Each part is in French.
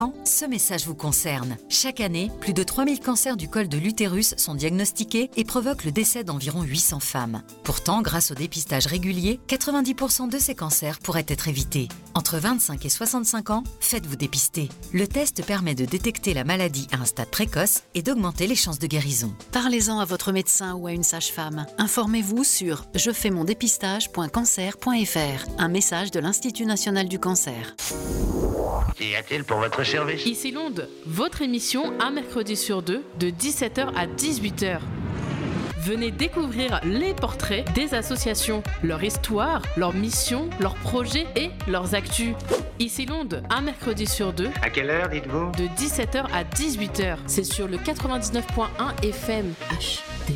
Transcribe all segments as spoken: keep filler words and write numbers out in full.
Ce message vous concerne. Chaque année, plus de trois mille cancers du col de l'utérus sont diagnostiqués et provoquent le décès d'environ huit cents femmes. Pourtant, grâce au dépistage régulier, quatre-vingt-dix pour cent de ces cancers pourraient être évités. Entre vingt-cinq et soixante-cinq ans, faites-vous dépister. Le test permet de détecter la maladie à un stade précoce et d'augmenter les chances de guérison. Parlez-en à votre médecin ou à une sage-femme. Informez-vous sur je fais mon dépistage point cancer point f r. Un message de l'Institut national du cancer. Qu'y a-t-il pour votre service? Ici Londres, votre émission un mercredi sur deux de dix-sept heures à dix-huit heures. Venez découvrir les portraits des associations, leur histoire, leur mission, leurs projets et leurs actus. Ici Londres, un mercredi sur deux. À quelle heure, dites-vous? De dix-sept heures à dix-huit heures. C'est sur le quatre-vingt-dix-neuf point un F M H D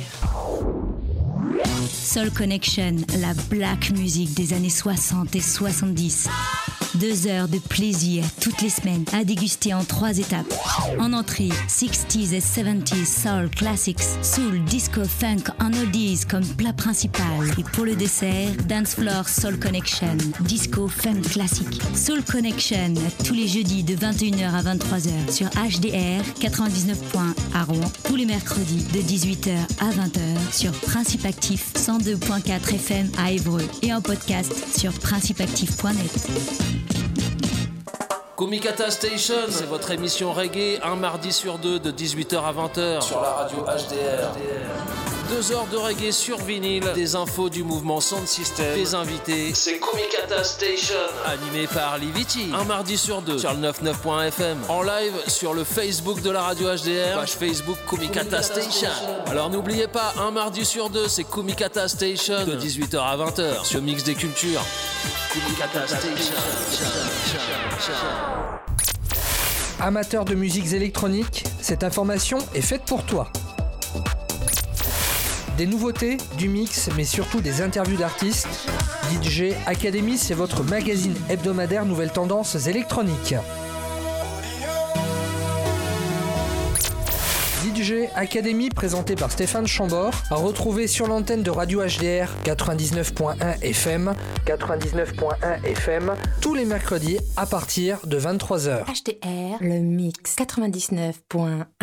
R. Soul Connection, la black music des années soixante et soixante-dix. Deux heures de plaisir toutes les semaines à déguster en trois étapes. En entrée, sixties et seventies soul classics, soul, disco, funk en oldies comme plat principal. Et pour le dessert, dance floor soul connection, disco, funk classique. Soul Connection tous les jeudis de vingt et une heures à vingt-trois heures sur H D R quatre-vingt-dix-neuf point un à Rouen. Tous les mercredis de dix-huit heures à vingt heures sur Principe Actif cent deux point quatre F M à Évreux et en podcast sur principe actif point net. Kumikata Station, c'est votre émission reggae, un mardi sur deux de dix-huit heures à vingt heures sur la radio H D R. Deux heures de reggae sur vinyle, des infos du mouvement Sound System, des invités. C'est Kumikata Station, animé par Liviti, un mardi sur deux sur le quatre-vingt-dix-neuf point F M. En live sur le Facebook de la radio H D R, page Facebook Kumikata Station. Alors n'oubliez pas, un mardi sur deux, c'est Kumikata Station de dix-huit heures à vingt heures sur Mix des Cultures. Kumikata Station. Amateur de musiques électroniques, cette information est faite pour toi. Des nouveautés, du mix, mais surtout des interviews d'artistes. D J Academy, c'est votre magazine hebdomadaire nouvelles tendances électroniques. D J Academy, présenté par Stéphane Chambord, à retrouver sur l'antenne de Radio H D R quatre-vingt-dix-neuf point un F M, quatre-vingt-dix-neuf point un F M, tous les mercredis à partir de vingt-trois heures. H D R, le mix quatre-vingt-dix-neuf point un.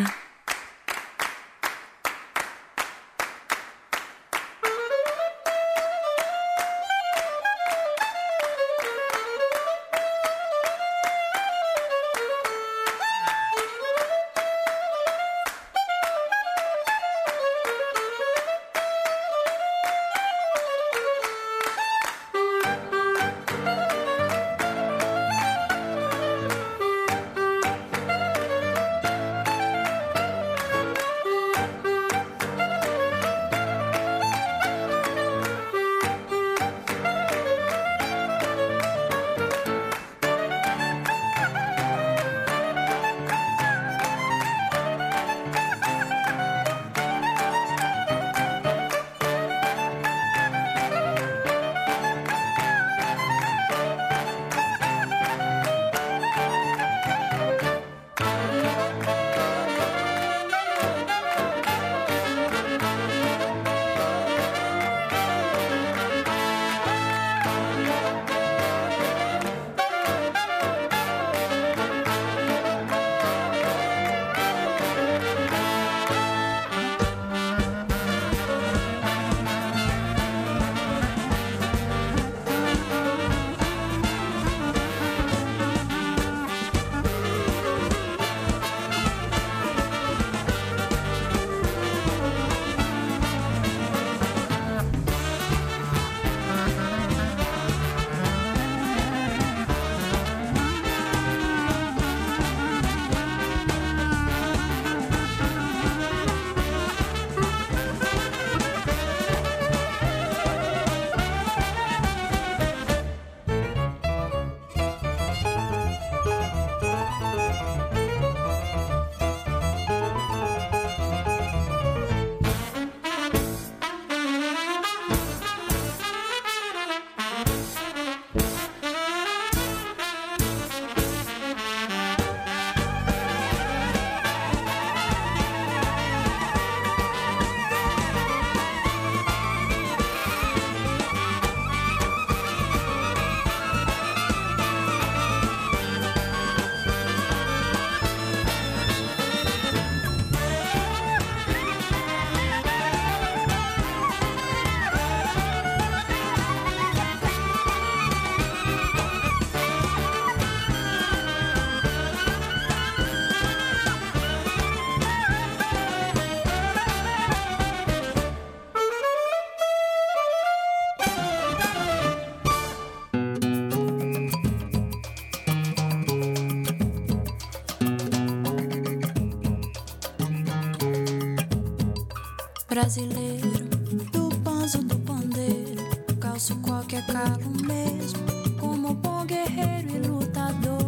Brasileiro, do banzo do pandeiro, calço qualquer calo mesmo, como bom guerreiro e lutador.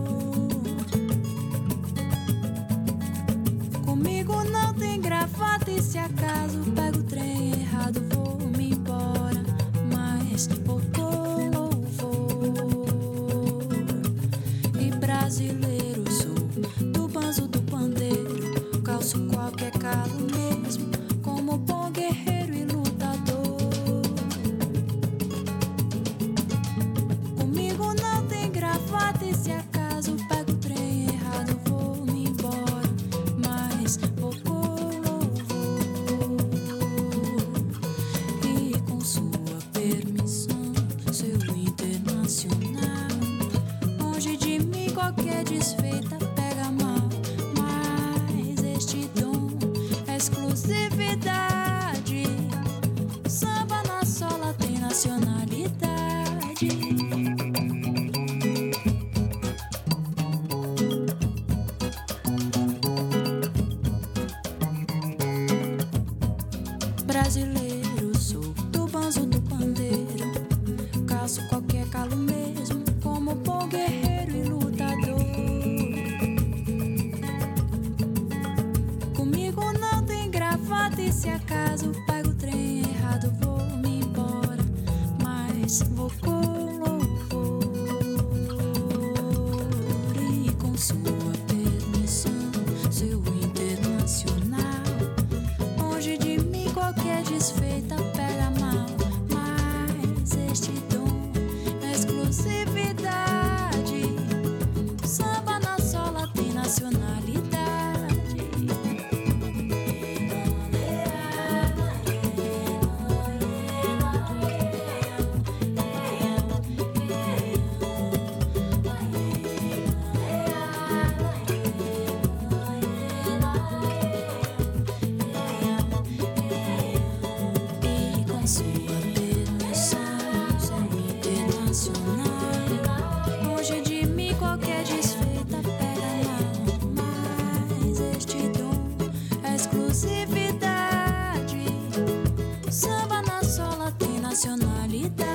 Comigo não tem gravata e se acaso pego o trem errado vou-me embora, mas vou com louvor. E brasileiro sou, do banzo do pandeiro, calço qualquer calo mesmo, como bom guerreiro e lutador. Comigo não tem gravata e se acaso pego o trem errado vou-me embora, mas vou com louvor. E com sua permissão, seu internacional, longe de mim qualquer desfeita pega mal, mas este dom é exclusividade. Samba na sola tem nacionalidade. Brasileiro sou, do banzo do pandeiro, calço qualquer calo mesmo, como bom guerreiro e lutador. Comigo não tem gravata e se acaso pego o trem errado vou-me embora, mas vou com louvor. E com sua permissão, seu internacional, longe de mim qualquer desfeita pega mal, mas este dom é exclusividade. Samba na sola tem nacionalidade. E com sua permissão, seu internacional, longe de mim qualquer desfeita pega mal, mas este dom é exclusividade. Samba na sola tem nacionalidade.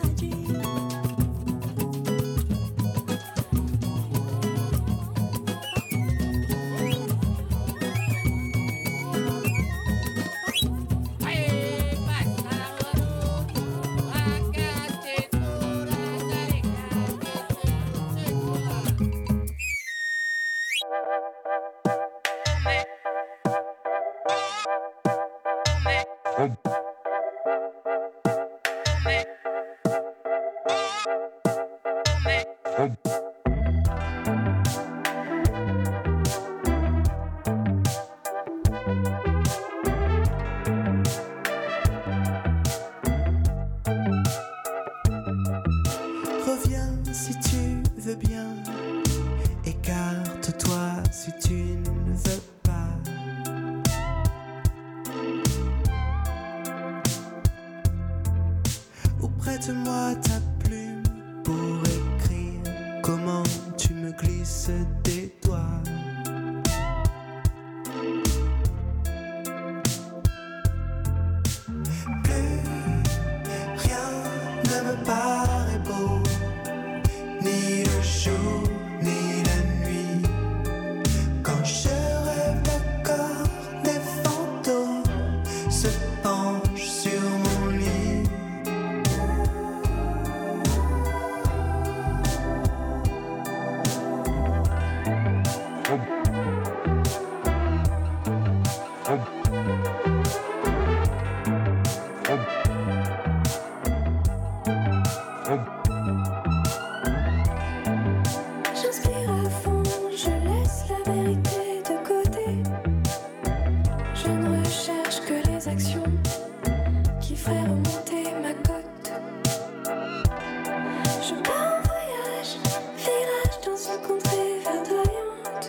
Reviens si tu veux bien, écarte-toi si tu ne veux pas. Ou prête-moi ta plume pour écrire comment tu me glisses des doigts. Plus rien ne me paraît beau, ni le jour, ni la nuit. Quand je rêve d'accord, des fantômes se penchent sur mon lit. J'inspire à fond, je laisse la vérité de côté. Je ne recherche que les actions qui feraient remonter ma cote. Je pars en voyage, virage dans une contrée verdoyante,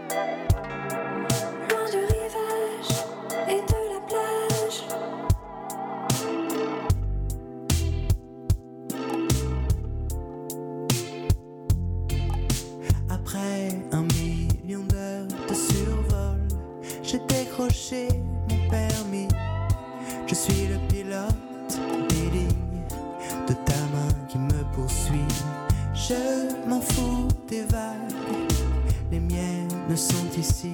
loin du rivage et de la plage. Après un million d'heures de survol, j'ai décroché mon permis ne sont ici.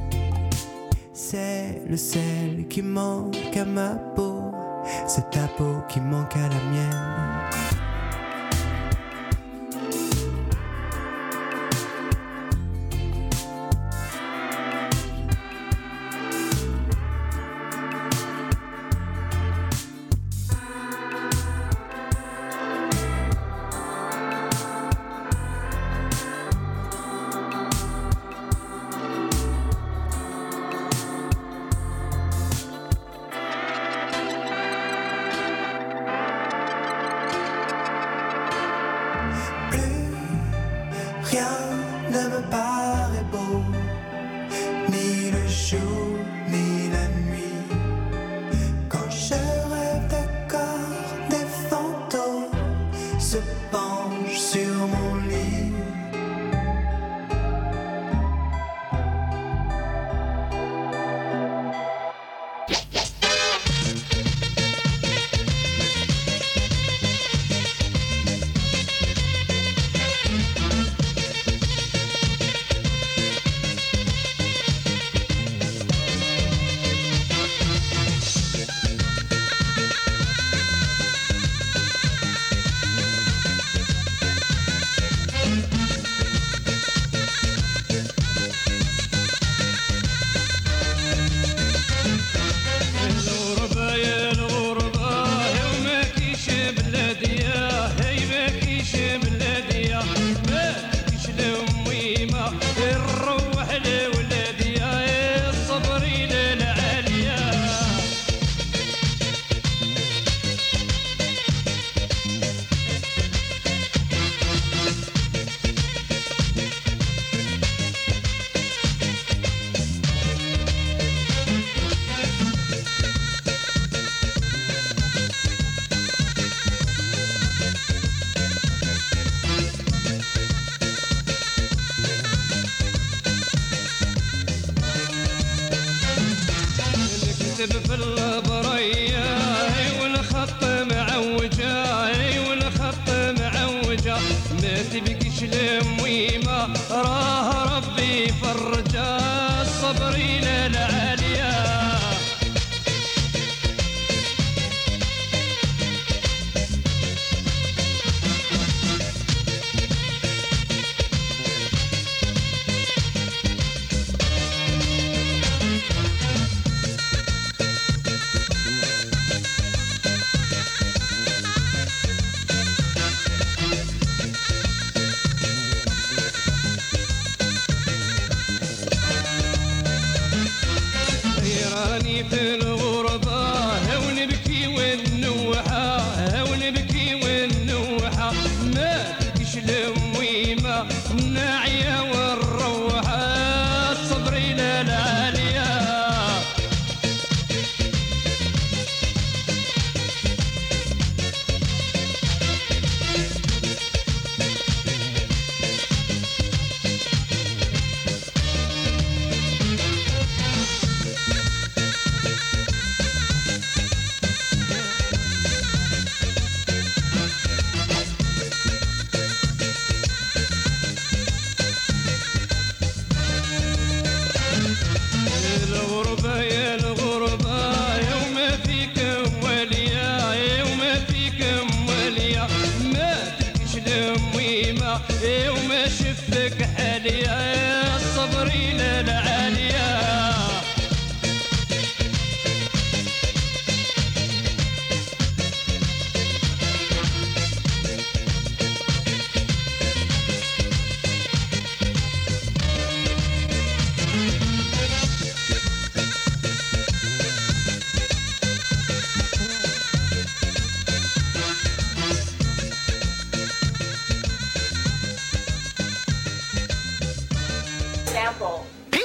C'est le sel qui manque à ma peau, c'est ta peau qui manque à la mienne.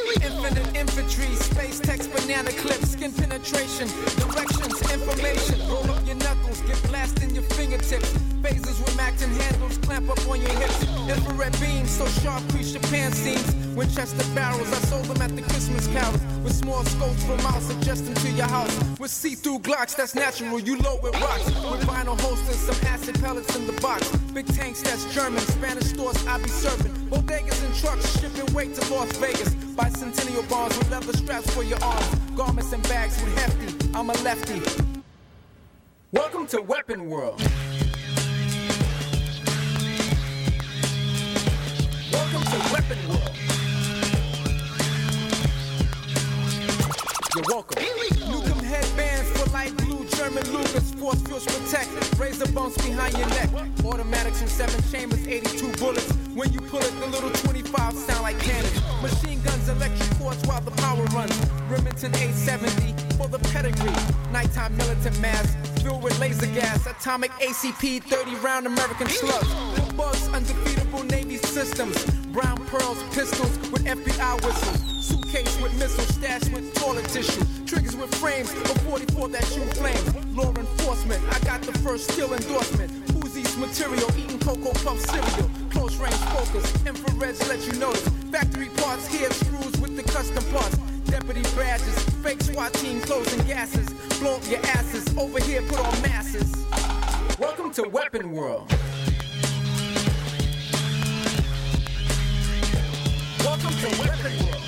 Infinite infantry, space text, banana clips, skin penetration, directions, information. Roll up your knuckles, get blasted in your fingertips. Phasers with Macton handles, clamp up on your hips. Infrared beams, so sharp, crease your pan seams. Winchester barrels, I sold them at the Christmas carols. With small scopes for miles, adjust them to your house. With see-through Glocks, that's natural, you load with rocks. With vinyl holsters, some acid pellets in the box. Big tanks, that's German, Spanish stores, I be serving. Bodegas and trucks, shipping weight to Las Vegas. Bicentennial bars with leather straps for your arms. Garments and bags with hefty, I'm a lefty. Welcome to Weapon World. Welcome to Weapon World. You're welcome. Nukem headbands for light blue German Lucas. Force fields protect. Razor bumps behind your neck. Automatics from seven chambers, eighty-two bullets. When you pull it, the little twenty-five sound like cannon. Machine guns, electric cords while the power runs. Remington eight seventy for the pedigree. Nighttime militant mask filled with laser gas. Atomic A C P thirty round American slugs. Bugs, undefeatable Navy systems. Brown pearls, pistols with F B I whistles. Suitcase with missiles, stashed with toilet tissue. Triggers with frames, a forty-four that shoot flames. Law enforcement, I got the first steel endorsement. Uzi's material, eating Cocoa Puff cereal. Close range focus, infrareds let you notice. Factory parts, here screws with the custom parts. Deputy badges, fake SWAT team clothes and gases. Blow up your asses, over here put on masses. Welcome to Weapon World. Welcome to Weapon World.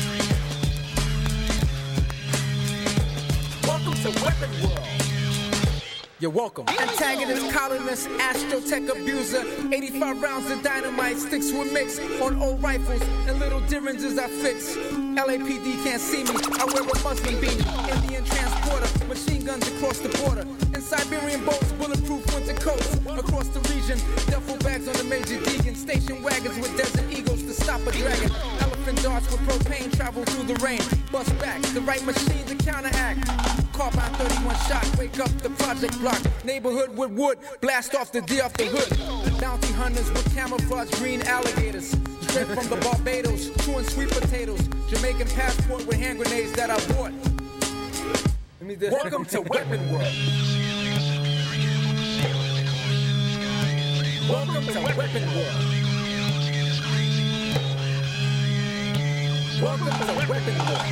Welcome to Weapon World. You're welcome. Antagonist, colonist, astrotech abuser. eighty-five rounds of dynamite, sticks with mix on old rifles and little differences I fix. L A P D can't see me, I wear a Muslim beanie. Indian transporter, machine guns across the border. In Siberian boats, bulletproof winter coats. Across the region, duffel bags on the Major Deegan. Station wagons with desert eagles to stop a dragon. Elephant darts with propane travel through the rain. Bust back, the right machine to counteract. Carbine thirty-one shot, wake up the project block. Neighborhood with wood, blast off the D off the hood. Bounty hunters with camouflage green alligators. Straight from the Barbados, chewing sweet potatoes. Jamaican passport with hand grenades that I bought. Let me do- Welcome to Weapon World. Welcome to Weapon World. Welcome to Weapon World.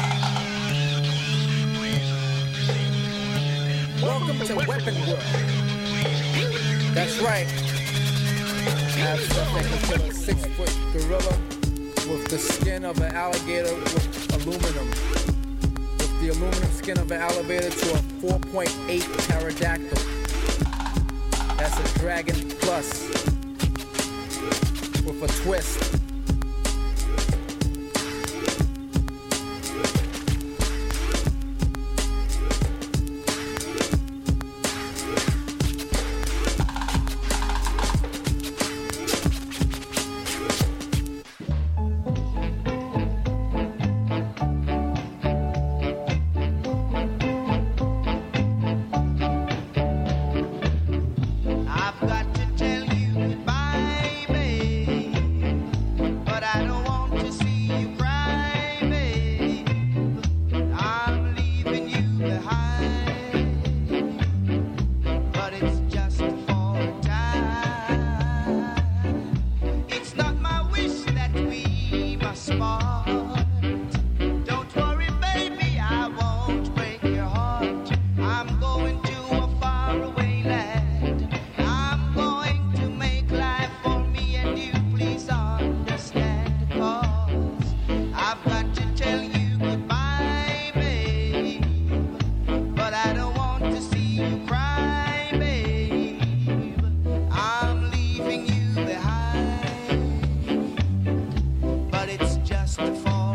Welcome to Weapon World. That's right. I have stuff that can kill a six-foot gorilla with the skin of an alligator with aluminum. With the aluminum skin of an alligator to a four point eight pterodactyl. That's a Dragon Plus with a twist. But it's just for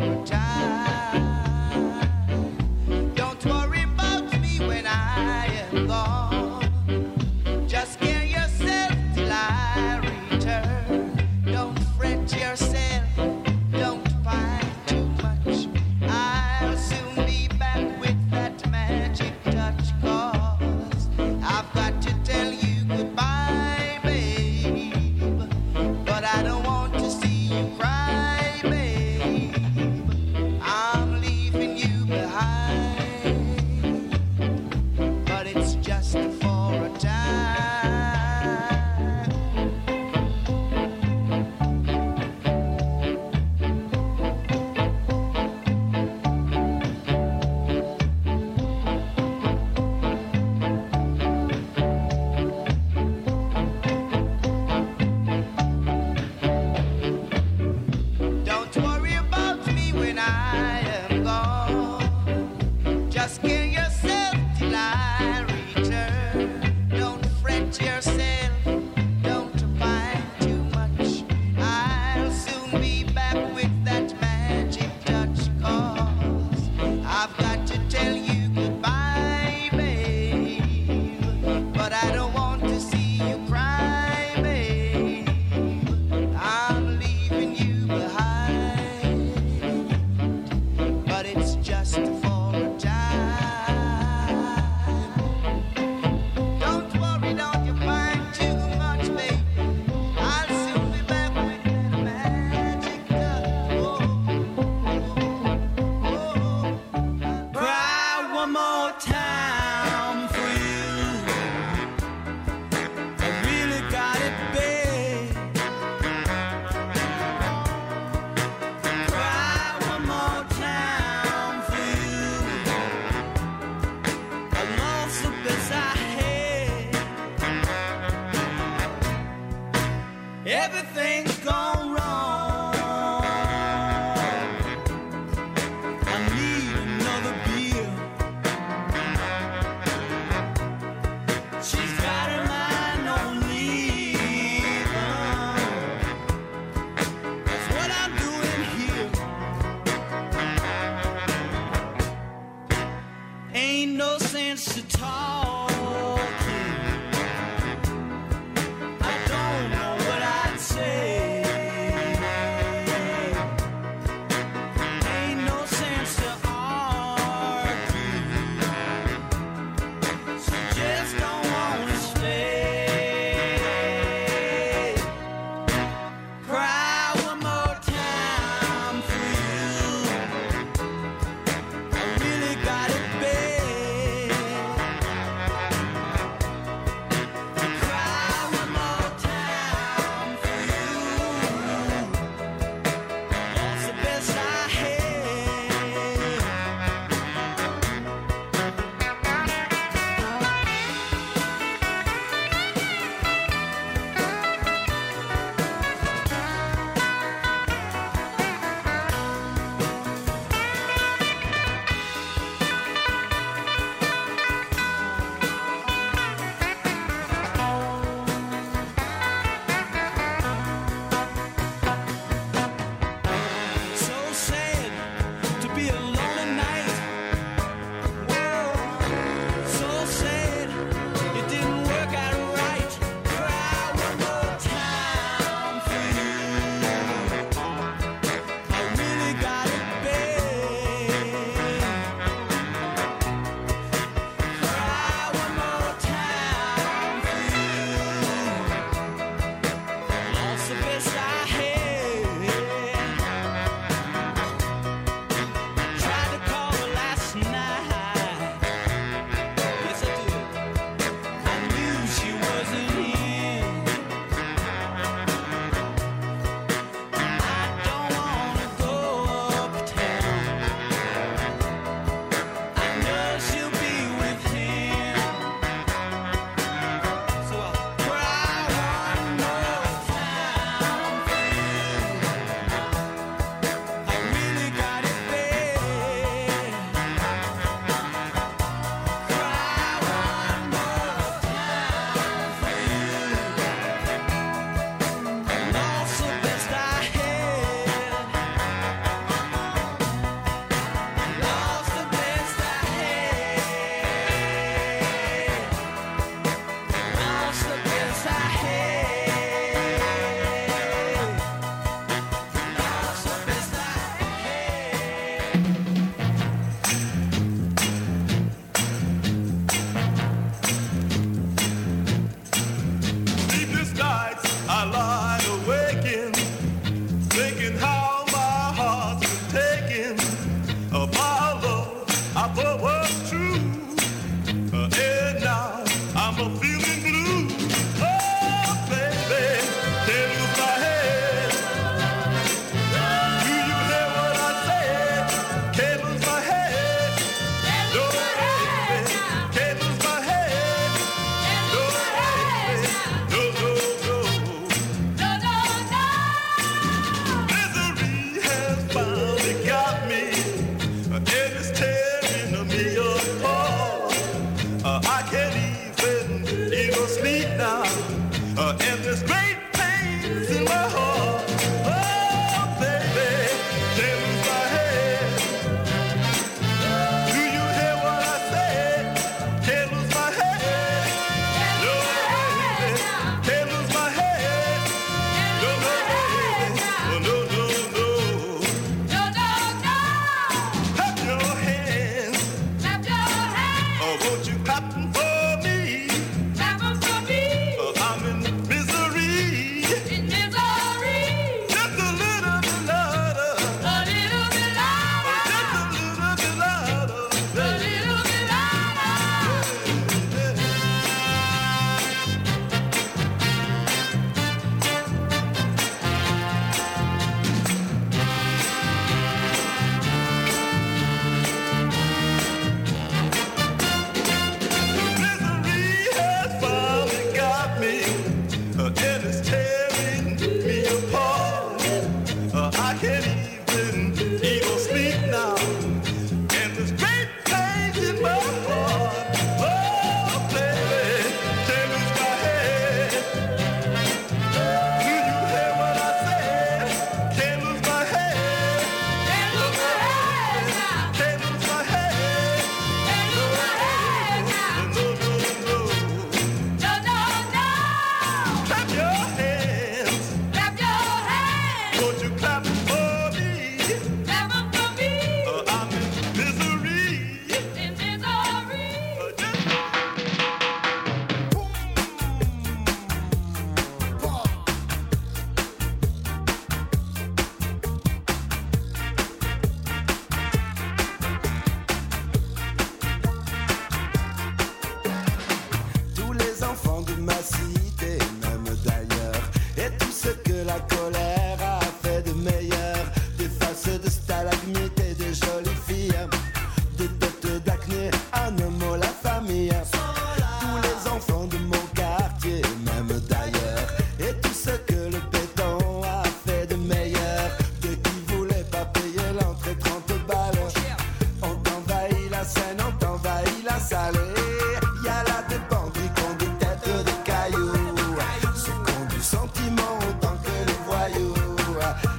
et des jolies filles, des têtes d'acné, un homme, la famille, tous les enfants de mon quartier, même d'ailleurs, et tout ce que le béton a fait de meilleur, de qui voulait pas payer l'entrée trente balles, on t'envahit la scène, on t'envahit la salle, et y a là des bandits qui ont des têtes de cailloux, ceux qui ont du sentiment autant que les voyous,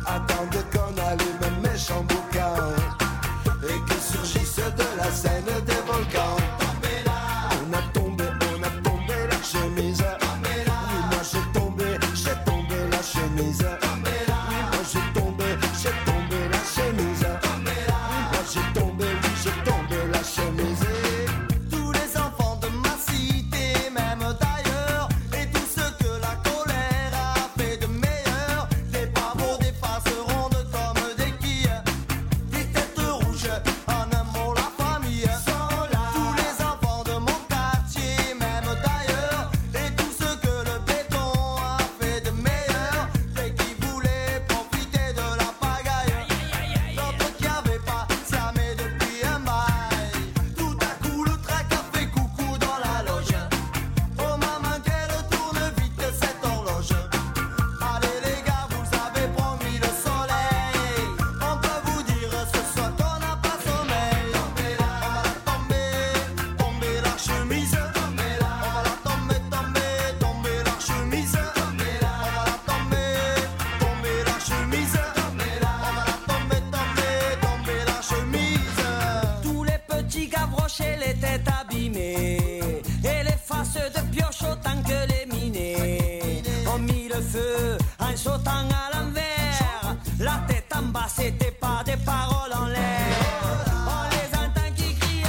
attendent qu'on allume un méchant boucan et que surgisse de la scène des